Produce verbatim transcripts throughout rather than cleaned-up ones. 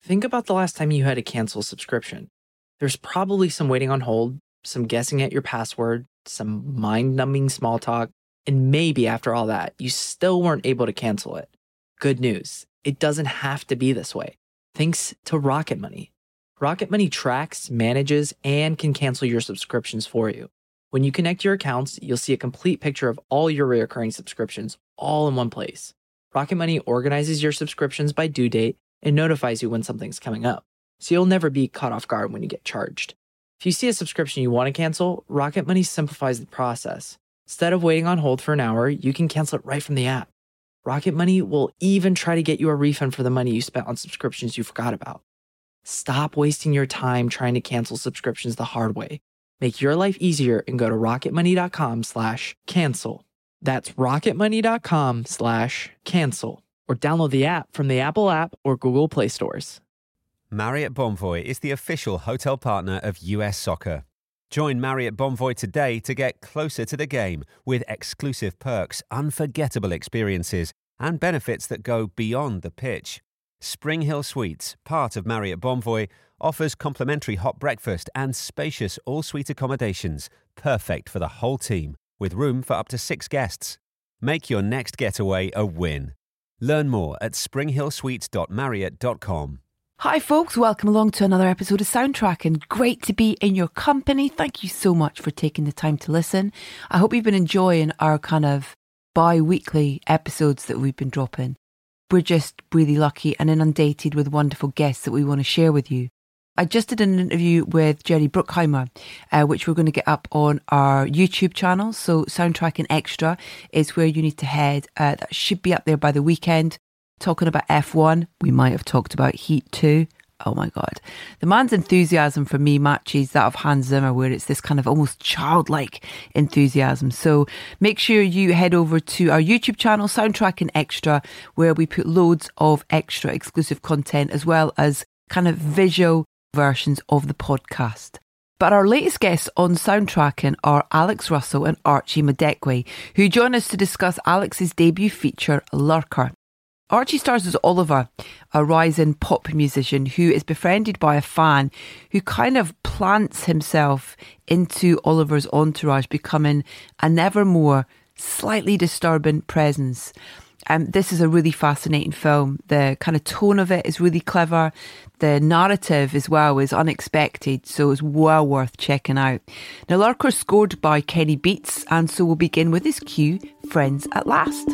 Think about the last time you had to cancel a subscription. There's probably some waiting on hold, some guessing at your password, some mind-numbing small talk, and maybe after all that, you still weren't able to cancel it. Good news, it doesn't have to be this way. Thanks to Rocket Money. Rocket Money tracks, manages, and can cancel your subscriptions for you. When you connect your accounts, you'll see a complete picture of all your recurring subscriptions all in one place. Rocket Money organizes your subscriptions by due date and notifies you when something's coming up, so you'll never be caught off guard when you get charged. If you see a subscription you want to cancel, Rocket Money simplifies the process. Instead of waiting on hold for an hour, you can cancel it right from the app. Rocket Money will even try to get you a refund for the money you spent on subscriptions you forgot about. Stop wasting your time trying to cancel subscriptions the hard way. Make your life easier and go to rocketmoney.com slash cancel. That's rocketmoney.com slash cancel. Or download the app from the Apple app or Google Play stores. Marriott Bonvoy is the official hotel partner of U S Soccer. Join Marriott Bonvoy today to get closer to the game with exclusive perks, unforgettable experiences, and benefits that go beyond the pitch. Spring Hill Suites, part of Marriott Bonvoy, offers complimentary hot breakfast and spacious all-suite accommodations, perfect for the whole team, with room for up to six guests. Make your next getaway a win. Learn more at spring hill suites dot marriott dot com. Hi folks, welcome along to another episode of Soundtracking. Great to be in your company. Thank you so much for taking the time to listen. I hope you've been enjoying our kind of bi-weekly episodes that we've been dropping. We're just really lucky and inundated with wonderful guests that we want to share with you. I just did an interview with Jerry Bruckheimer, uh, which we're going to get up on our YouTube channel. So Soundtracking Extra is where you need to head. Uh, that should be up there by the weekend. Talking about F one, we might have talked about Heat two. Oh my God. The man's enthusiasm for me matches that of Hans Zimmer, where it's this kind of almost childlike enthusiasm. So make sure you head over to our YouTube channel, Soundtracking Extra, where we put loads of extra exclusive content as well as kind of visual versions of the podcast. But our latest guests on Soundtracking are Alex Russell and Archie Madekwe, who join us to discuss Alex's debut feature, Lurker. Archie stars as Oliver, a rising pop musician who is befriended by a fan who kind of plants himself into Oliver's entourage, becoming a never more slightly disturbing presence. Um, this is a really fascinating film. The kind of tone of it is really clever. The narrative as well is unexpected, so it's well worth checking out. Now, Lurker's scored by Kenny Beats, and so we'll begin with his cue, Friends at Last.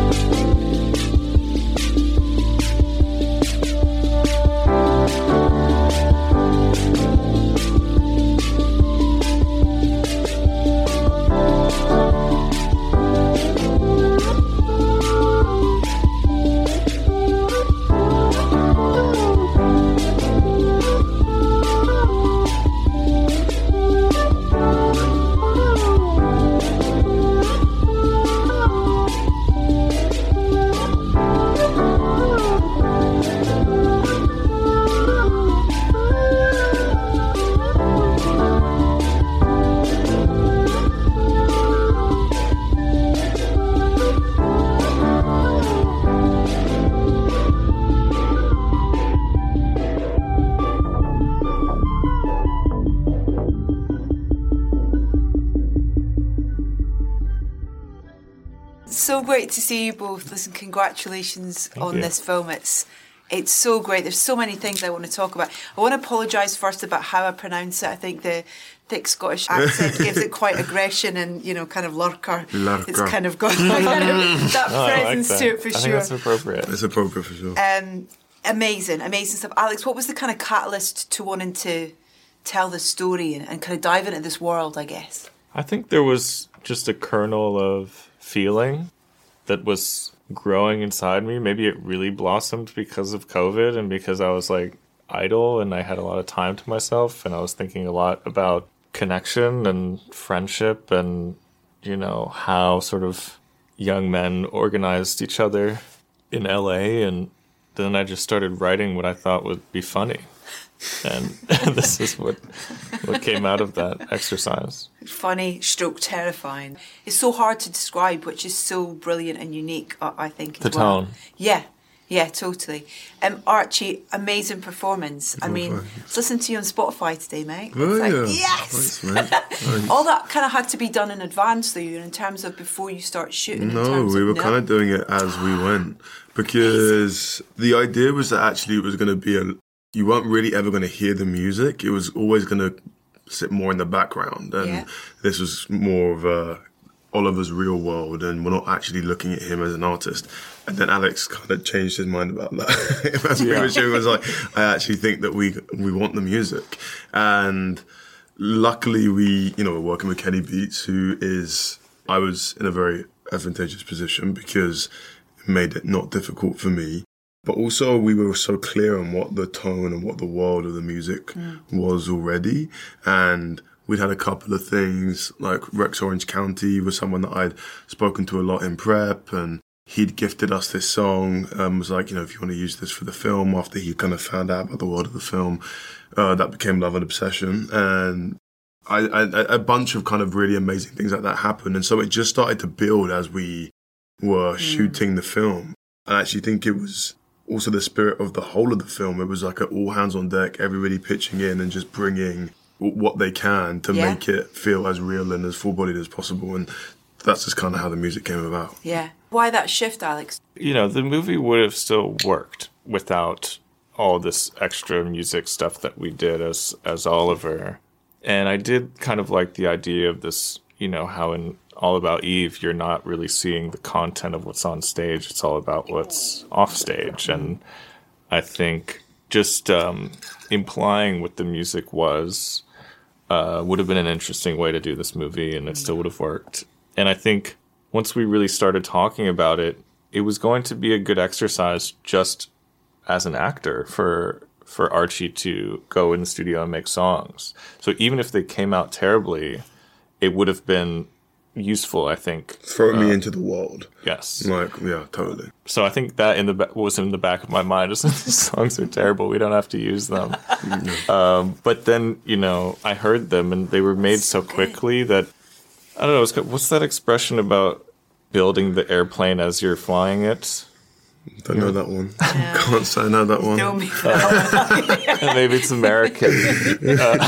So great to see you both. Listen, congratulations Thank on you. This film. It's it's so great. There's so many things I want to talk about. I want to apologise first about how I pronounce it. I think the thick Scottish accent gives it quite aggression and, you know, kind of lurker. Lurker. It's kind of got kind of that oh, presence like that. to it for I sure. think that's appropriate. It's appropriate for sure. Um, amazing, amazing stuff. Alex, what was the kind of catalyst to wanting to tell the story and, and kind of dive into this world, I guess? I think there was just a kernel of feeling that was growing inside me. Maybe it really blossomed because of COVID and because I was like idle and I had a lot of time to myself and I was thinking a lot about connection and friendship and, you know, how sort of young men organized each other in L A. And then I just started writing what I thought would be funny. And this is what what came out of that exercise. Funny, stroke terrifying. It's so hard to describe, which is so brilliant and unique, I think. As the well. tone. Yeah, Yeah, totally. Um, Archie, amazing performance. I Oh, mean, thanks. listen to you on Spotify today, mate. Oh, It's like, yeah. yes! Thanks, mate. Thanks. All that kind of had to be done in advance, though, in terms of before you start shooting. in No, terms we of, were no? kind of doing it as we went because the idea was that actually it was going to be a. You weren't really ever going to hear the music. It was always going to sit more in the background, and Yeah. this was more of a Oliver's real world, and we're not actually looking at him as an artist. And then Alex kind of changed his mind about that. As we were shooting, was like, I actually think that we we want the music, and luckily we, you know, we're working with Kenny Beats, who is. I was in a very advantageous position because it made it not difficult for me. But also we were so clear on what the tone and what the world of the music mm. was already. And we'd had a couple of things, like Rex Orange County was someone that I'd spoken to a lot in prep, and he'd gifted us this song, um, was like, you know, if you want to use this for the film, after he kind of found out about the world of the film, uh, that became Love and Obsession. And I, I, a bunch of kind of really amazing things like that happened. And so it just started to build as we were mm. shooting the film. I actually think it was also the spirit of the whole of the film. It was like an all hands on deck, everybody pitching in and just bringing what they can to yeah. make it feel as real and as full-bodied as possible. And that's just kind of how the music came about. Yeah. Why that shift, Alex? You know, the movie would have still worked without all this extra music stuff that we did as as Oliver. And I did kind of like the idea of this, you know, how in All About Eve, you're not really seeing the content of what's on stage. It's all about what's off stage. And I think just um, implying what the music was uh, would have been an interesting way to do this movie, and it still would have worked. And I think once we really started talking about it, it was going to be a good exercise just as an actor for for Archie to go in the studio and make songs. So even if they came out terribly, it would have been useful, I think. Throw uh, me into the world. Yes. Like, yeah, totally. So I think that in the ba- was in the back of my mind. Is these songs are terrible. We don't have to use them. um, but then, you know, I heard them and they were made so quickly that, I don't know, it's, what's that expression about building the airplane as you're flying it? Don't know that one. Yeah. Can't say I know that one. Don't me uh, Maybe it's American. Uh,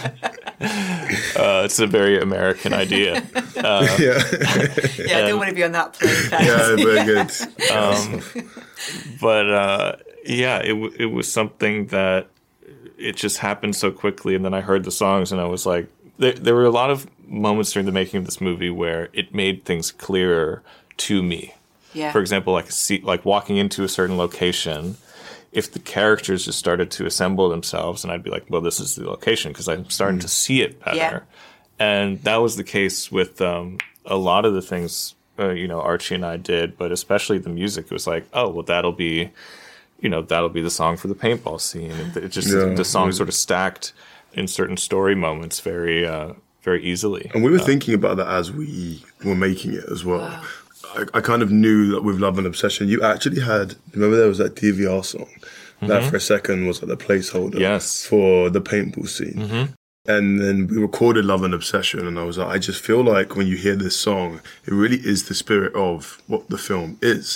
uh, it's a very American idea. Uh, yeah. yeah, I don't want to be on that plane. Yeah, very good. Um, but uh, yeah, it w- it was something that it just happened so quickly, and then I heard the songs, and I was like, there, there were a lot of moments during the making of this movie where it made things clearer to me. Yeah. For example, like see, like walking into a certain location, if the characters just started to assemble themselves, and I'd be like, well, this is the location because I'm starting mm. to see it better. Yeah. And that was the case with um, a lot of the things, uh, you know, Archie and I did, but especially the music. It was like, oh, well, that'll be, you know, that'll be the song for the paintball scene. It, it just, yeah. the song sort of stacked in certain story moments very, uh, very easily. And we were uh, thinking about that as we were making it as well. Wow. I, I kind of knew that with Love and Obsession, you actually had, remember there was that D V R song? Mm-hmm. That for a second was like the placeholder yes. for the paintball scene. Mm-hmm. And then we recorded Love and Obsession, and I was like, I just feel like when you hear this song, it really is the spirit of what the film is.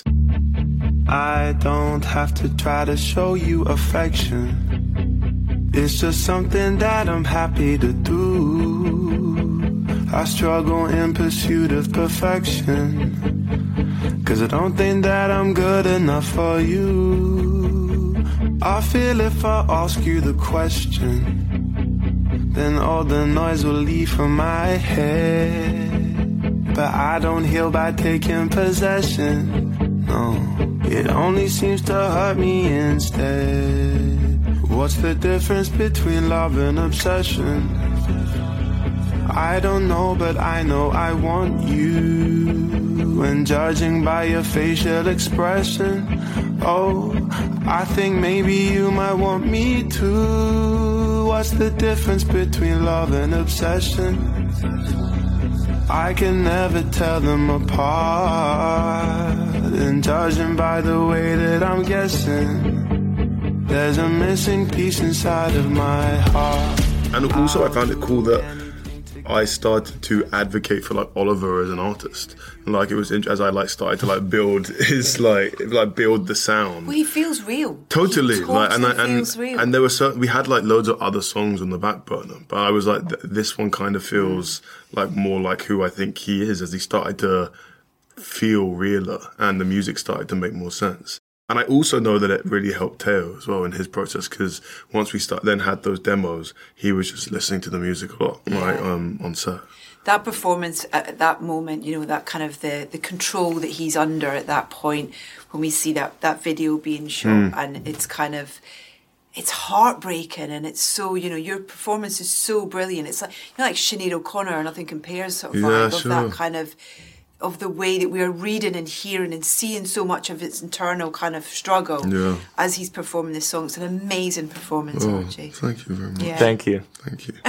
I don't have to try to show you affection. It's just something that I'm happy to do. I struggle in pursuit of perfection, 'cause I don't think that I'm good enough for you. I feel if I ask you the question, then all the noise will leave from my head. But I don't heal by taking possession, no. It only seems to hurt me instead. What's the difference between love and obsession? I don't know, but I know I want you. And judging by your facial expression, oh, I think maybe you might want me too. What's the difference between love and obsession? I can never tell them apart. And judging by the way that I'm guessing, there's a missing piece inside of my heart. And also I found it cool that I started to advocate for like Oliver as an artist. And, like it was int- as I like started to like build his like like build the sound. Well, he feels real. Totally, He totally like and I, feels and real. and there were certain, we had like loads of other songs on the back burner, but I was like, th- this one kind of feels mm. like more like who I think he is as he started to feel realer, and the music started to make more sense. And I also know that it really helped Teo as well in his process, because once we start then had those demos, he was just listening to the music a lot, yeah. right, um, on set. That performance at that moment, you know, that kind of the, the control that he's under at that point, when we see that, that video being shot, mm. and it's kind of, it's heartbreaking, and it's so, you know, your performance is so brilliant. It's like, you know, like Sinead O'Connor, Nothing Compares sort of yeah, vibe sure. of that kind of, of the way that we are reading and hearing and seeing so much of its internal kind of struggle yeah. as he's performing this song. It's an amazing performance, oh, Archie. Thank you very much. Yeah. Thank you. Thank you.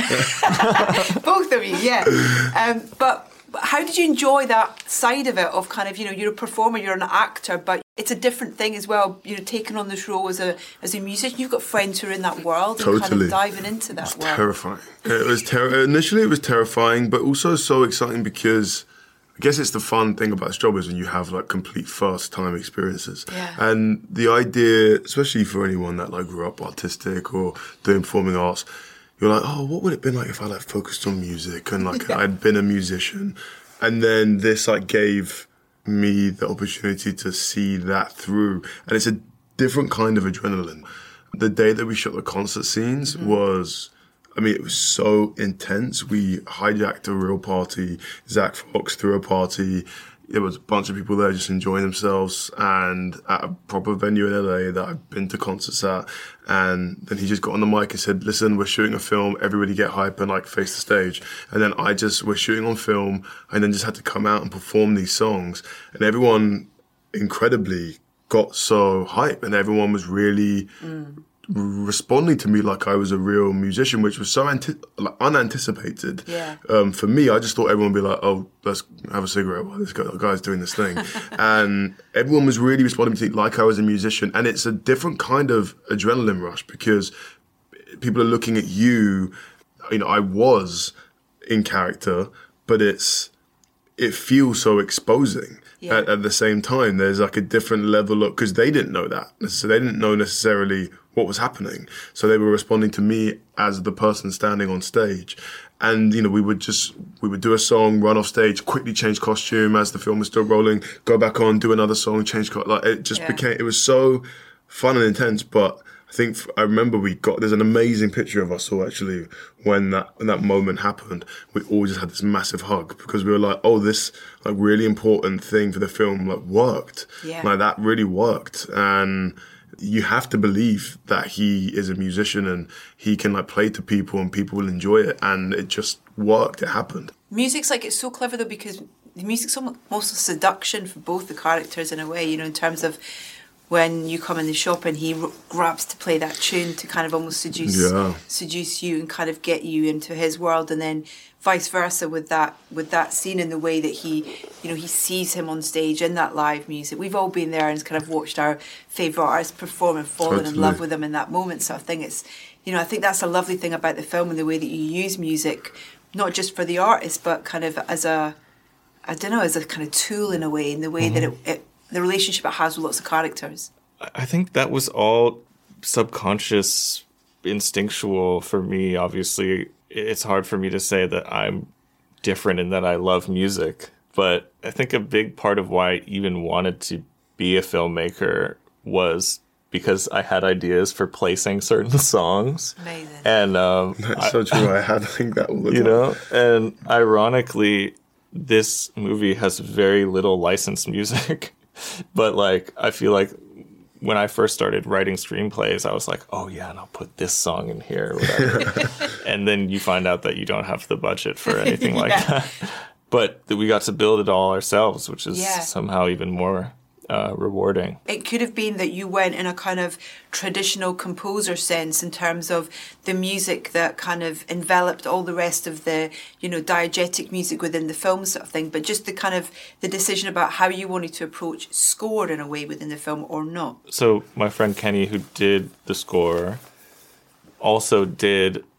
Both of you, yeah. Um, but how did you enjoy that side of it, of kind of, you know, you're a performer, you're an actor, but it's a different thing as well, you know, taking on this role as a as a musician. You've got friends who are in that world totally. and kind of diving into that it was world. Terrifying. It was ter- Initially it was terrifying, but also so exciting, because I guess it's the fun thing about this job is when you have like complete first time experiences. Yeah. And the idea, especially for anyone that like grew up artistic or doing performing arts, you're like, oh, what would it have been like if I like focused on music and like yeah. I'd been a musician? And then this like gave me the opportunity to see that through. And it's a different kind of adrenaline. The day that we shot the concert scenes mm-hmm. was, I mean, it was so intense. We hijacked a real party. Zach Fox threw a party. There was a bunch of people there just enjoying themselves, and at a proper venue in L A that I've been to concerts at. And then he just got on the mic and said, listen, we're shooting a film. Everybody get hype and like face the stage. And then I just, we're shooting on film, and then just had to come out and perform these songs. And everyone incredibly got so hype, and everyone was really mm. responding to me like I was a real musician, which was so anti- like unanticipated. Yeah. Um, for me, I just thought everyone would be like, oh, let's have a cigarette while this guy, guy's doing this thing. And everyone was really responding to me like I was a musician. And it's a different kind of adrenaline rush, because people are looking at you. You know, I was in character, but it's, it feels so exposing. Yeah. At, at the same time, there's like a different level of, because they didn't know that. So they didn't know necessarily what was happening. So they were responding to me as the person standing on stage. And, you know, we would just, we would do a song, run off stage, quickly change costume as the film was still rolling, go back on, do another song, change costume. Like, it just yeah. became, it was so fun and intense. But I think, I remember we got, there's an amazing picture of us all actually, when that, when that moment happened. We all just had this massive hug, because we were like, oh, this like really important thing for the film like worked. Yeah. Like that really worked. And you have to believe that he is a musician and he can like play to people and people will enjoy it. And it just worked. It happened. Music's like, it's so clever though, because the music's almost a seduction for both the characters in a way, you know, in terms of when you come in the shop and he r- grabs to play that tune to kind of almost seduce yeah. seduce you and kind of get you into his world, and then vice versa with that with that scene, in the way that he, you know, he sees him on stage in that live music. We've all been there and kind of watched our favourite artists perform and fallen totally. in love with them in that moment. So I think it's, you know, I think that's a lovely thing about the film, and the way that you use music, not just for the artist, but kind of as a, I don't know, as a kind of tool in a way, in the way mm-hmm. that it, it the relationship it has with lots of characters. I think that was all subconscious, instinctual for me. Obviously, it's hard for me to say that I'm different in that I love music. But I think a big part of why I even wanted to be a filmmaker was because I had ideas for placing certain songs. Amazing. And um, that's so true. I had to think that all the time. You know, and ironically, this movie has very little licensed music. But like, I feel like when I first started writing screenplays, I was like, oh yeah, and I'll put this song in here or whatever. And then you find out that you don't have the budget for anything like yeah. that. But we got to build it all ourselves, which is yeah. somehow even more uh, rewarding. It could have been that you went in a kind of traditional composer sense in terms of the music that kind of enveloped all the rest of the, you know, diegetic music within the film sort of thing, but just the kind of the decision about how you wanted to approach score in a way within the film or not. So my friend Kenny, who did the score, also did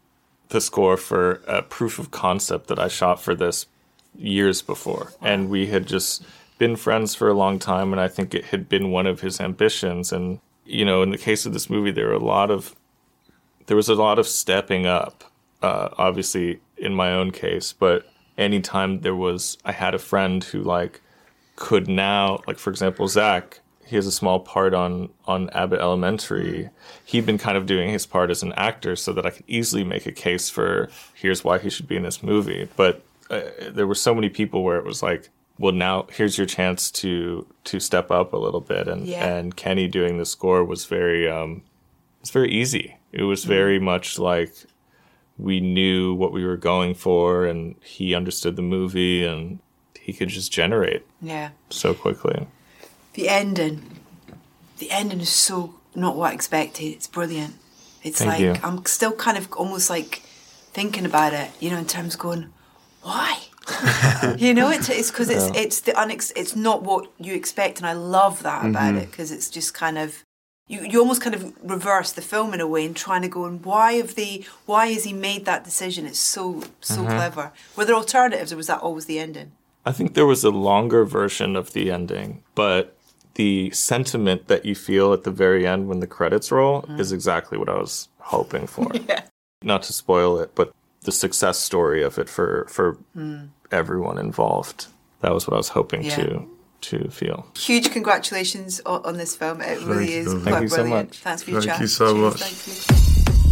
the score for a proof of concept that I shot for this years before. Wow. And we had just been friends for a long time, and I think it had been one of his ambitions. And, you know, in the case of this movie, there were a lot of, there was a lot of stepping up, uh, obviously in my own case, but anytime there was, I had a friend who like could now, like for example, Zach, he has a small part on, on Abbott Elementary. He'd been kind of doing his part as an actor so that I could easily make a case for here's why he should be in this movie. But uh, there were so many people where it was like, well, now here's your chance to to step up a little bit. And, yeah. and Kenny doing the score was very, um, it's very easy. It was very mm. much like we knew what we were going for, and he understood the movie, and he could just generate yeah. so quickly. The ending, the ending is so not what I expected. It's brilliant. It's Thank like, you. I'm still kind of almost like thinking about it, you know, in terms of going, why? you know, it's it's because it's Yeah. it's the unex- it's not what you expect, and I love that Mm-hmm. about it, because it's just kind of you you almost kind of reverse the film in a way and trying to go, and why have they why has he made that decision? It's so so Mm-hmm. clever. Were there alternatives, or was that always the ending? I think there was a longer version of the ending, but the sentiment that you feel at the very end when the credits roll mm. is exactly what I was hoping for. yeah. Not to spoil it, but the success story of it for for Mm. everyone involved. That was what I was hoping Yeah. to to feel. Huge congratulations on, on this film. It really you. is Thank quite you so brilliant. much. Thanks for your Thank chat. you so Cheers, much. Thank you.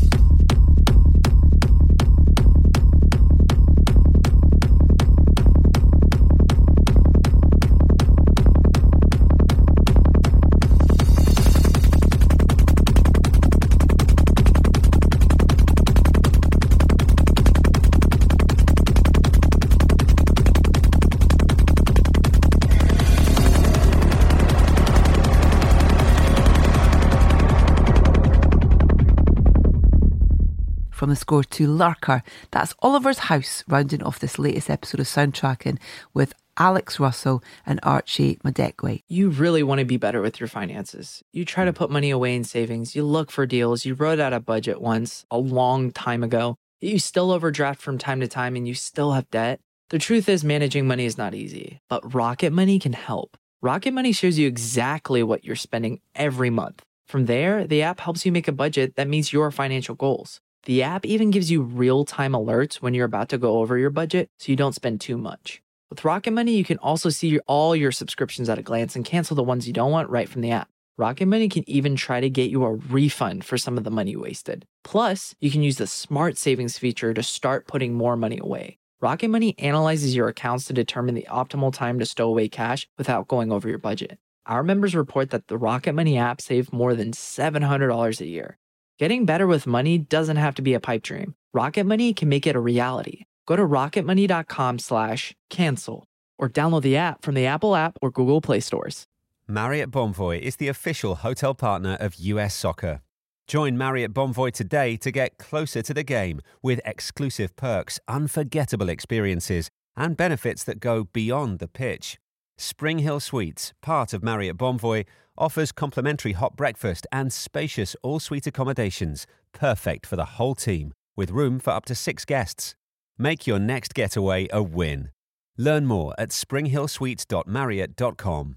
From the score to Lurker, that's Oliver's House, rounding off this latest episode of Soundtracking with Alex Russell and Archie Madekwe. You really want to be better with your finances. You try to put money away in savings, you look for deals, you wrote out a budget once, a long time ago, you still overdraft from time to time, and you still have debt. The truth is, managing money is not easy, but Rocket Money can help. Rocket Money shows you exactly what you're spending every month. From there, the app helps you make a budget that meets your financial goals. The app even gives you real-time alerts when you're about to go over your budget, so you don't spend too much. With Rocket Money, you can also see your, all your subscriptions at a glance and cancel the ones you don't want right from the app. Rocket Money can even try to get you a refund for some of the money you wasted. Plus, you can use the Smart Savings feature to start putting more money away. Rocket Money analyzes your accounts to determine the optimal time to stow away cash without going over your budget. Our members report that the Rocket Money app saved more than seven hundred dollars a year. Getting better with money doesn't have to be a pipe dream. Rocket Money can make it a reality. Go to rocketmoney.com slash cancel or download the app from the Apple app or Google Play stores. Marriott Bonvoy is the official hotel partner of U S Soccer. Join Marriott Bonvoy today to get closer to the game with exclusive perks, unforgettable experiences, and benefits that go beyond the pitch. Spring Hill Suites, part of Marriott Bonvoy, offers complimentary hot breakfast and spacious all-suite accommodations, perfect for the whole team, with room for up to six guests. Make your next getaway a win. Learn more at spring hill suites dot marriott dot com.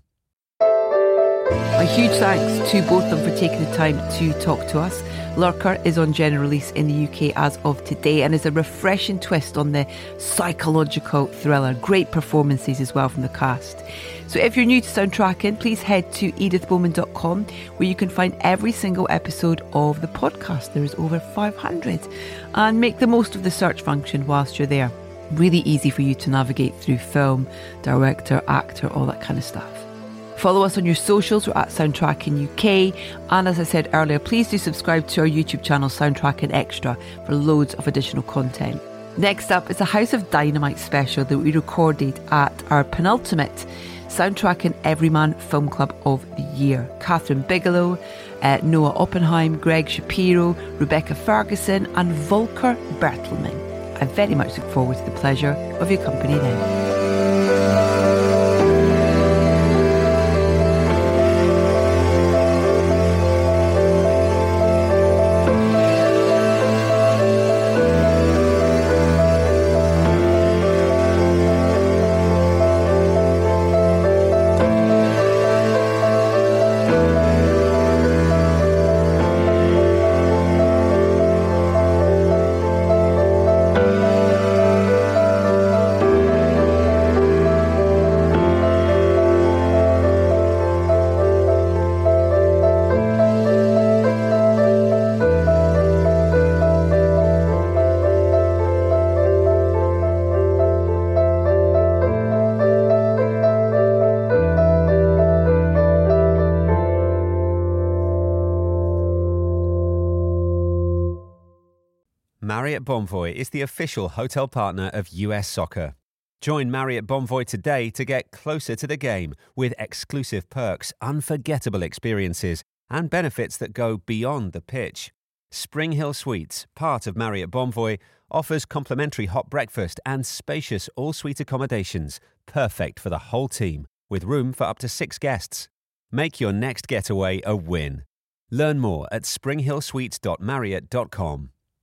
A huge thanks to both of them for taking the time to talk to us. Lurker is on general release in the U K as of today and is a refreshing twist on the psychological thriller. Great performances as well from the cast. So if you're new to Soundtracking, please head to edith bowman dot com where you can find every single episode of the podcast. There is over five hundred. And make the most of the search function whilst you're there. Really easy for you to navigate through film, director, actor, all that kind of stuff. Follow us on your socials. We're at Soundtracking U K. And as I said earlier, please do subscribe to our YouTube channel, Soundtracking Extra, for loads of additional content. Next up is a House of Dynamite special that we recorded at our penultimate Soundtracking Everyman Film Club of the Year. Catherine Bigelow, uh, Noah Oppenheim, Greg Shapiro, Rebecca Ferguson and Volker Bertelmann. I very much look forward to the pleasure of your company then. Marriott Bonvoy is the official hotel partner of U S Soccer. Join Marriott Bonvoy today to get closer to the game with exclusive perks, unforgettable experiences, and benefits that go beyond the pitch. Spring Hill Suites, part of Marriott Bonvoy, offers complimentary hot breakfast and spacious all-suite accommodations, perfect for the whole team, with room for up to six guests. Make your next getaway a win. Learn more at spring hill suites dot marriott dot com.